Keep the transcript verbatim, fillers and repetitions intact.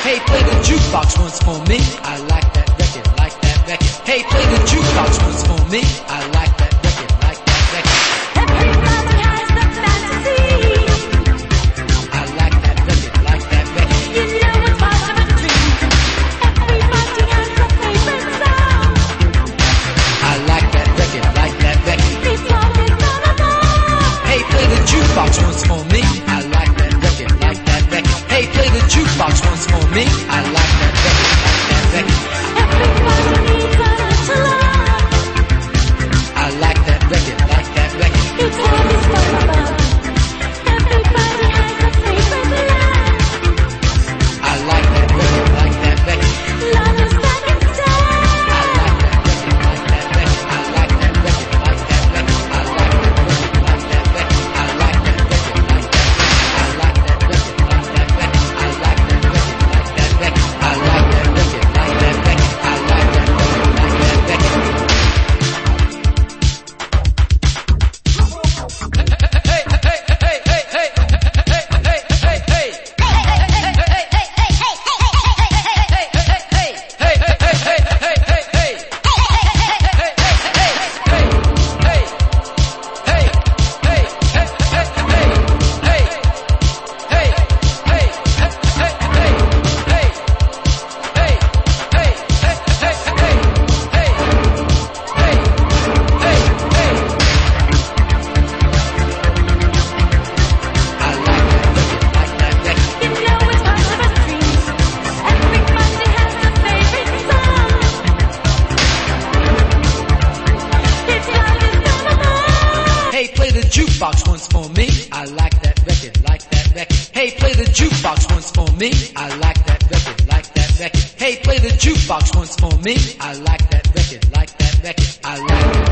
Hey, play the jukebox once for me. I like that record, like that record. Hey, play the jukebox once for me. I like that record, like that record. Everybody has the fantasy. I like that record, like that record. You know it's part of a dream. Everybody has a favorite song. I like that record, like that record. It's always on a ball. Hey, play the jukebox once for me. I like that record, like that record. Hey, play the jukebox once for me. I like that record, like that record. Everybody needs a little love. I like that record, like that record. It's always on a ball. Everybody has a favorite line. I like that record, like that record. Love is second style. I like that record, like that record. I like that record, like that record. I like that record, like that record. I like that record, like that record. I like that record, like that record. I like that record, like that record. I like that record, like that record. I like that record, like that record. Hey, hey, hey, hey, hey, hey, hey, hey, hey, hey. You know it's part of a dream. Everybody has a favorite song. It's always on a ball. Hey, play the jukebox once for me. I like that record, like that record. Hey, play the jukebox once for me. I like that record, like that record. Hey, play the jukebox once for me. I like that record, like that record. I like that.